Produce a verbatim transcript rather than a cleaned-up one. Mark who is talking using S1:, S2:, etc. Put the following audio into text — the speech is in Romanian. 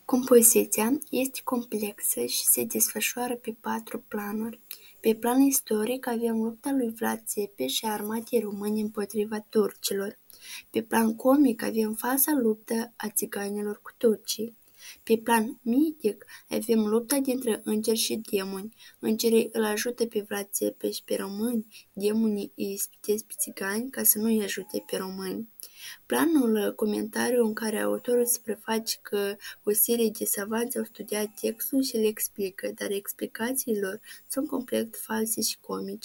S1: Compoziția este complexă și se desfășoară pe patru planuri. Pe plan istoric avem lupta lui Vlad Țepeș și armatei români împotriva turcilor. Pe plan comic avem falsa luptă a țiganilor cu turcii. Pe plan mitic avem lupta dintre îngeri și demoni. Îngerii îl ajută pe Vlad Țepeș pe români, demonii îi ispitesc pe țigani ca să nu îi ajute pe români. Planul comentariu în care autorul se preface că o serie de savanți au studiat textul și le explică, dar explicațiile lor sunt complet false și comice.